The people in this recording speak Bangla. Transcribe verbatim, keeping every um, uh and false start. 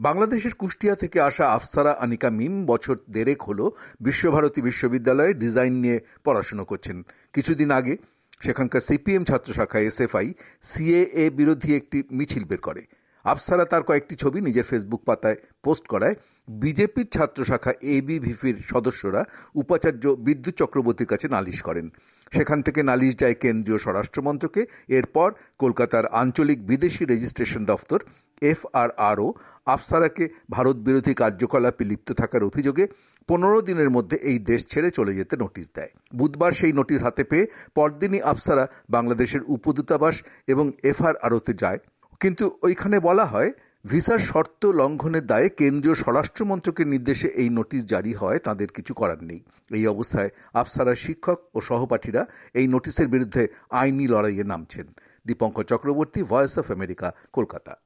বাংলাদেশের কুষ্টিয়া থেকে আসা আফসারা আনিকা মিম বছর দেড়েক হলো বিশ্বভারতী বিশ্ববিদ্যালয়ে ডিজাইন নিয়ে পড়াশোনা করছেন। কিছুদিন আগে সেখানকার সিপিএম ছাত্র শাখা এসএফআই সিএএ বিরোধী একটি মিছিল বের করে। আফসারা তার কয়েকটি ছবি নিজের ফেসবুক পাতায় পোস্ট করায় বিজেপির ছাত্র শাখা এবিভিপির সদস্যরা উপাচার্য বিদ্যুৎ চক্রবর্তীর কাছে নালিশ করেন। সেখান থেকে নালিশ যায় কেন্দ্রীয় স্বরাষ্ট্রমন্ত্রকে। এরপর কলকাতার আঞ্চলিক বিদেশি রেজিস্ট্রেশন দফতর এফআরআরও আফসারাকে ভারত বিরোধী কার্যকলাপে লিপ্ত থাকার অভিযোগে পনেরো দিনের মধ্যে এই দেশ ছেড়ে চলে যেতে নোটিশ দেয়। বুধবার সেই নোটিশ হাতে পেয়ে পরদিনই আফসারা বাংলাদেশের উপদূতাবাস এবং এফআরআরওতে যায়। কিন্তু ওইখানে বলা হয়, ভিসার শর্ত লঙ্ঘনের দায়ে কেন্দ্রীয় স্বরাষ্ট্রমন্ত্রকের নির্দেশে এই নোটিশ জারি হয়, তাদের কিছু করার নেই। এই অবস্থায় আফসারার শিক্ষক ও সহপাঠীরা এই নোটিশের বিরুদ্ধে আইনি লড়াইয়ে নামছেন। Dipankar Chakraborty, voice of America, Kolkata.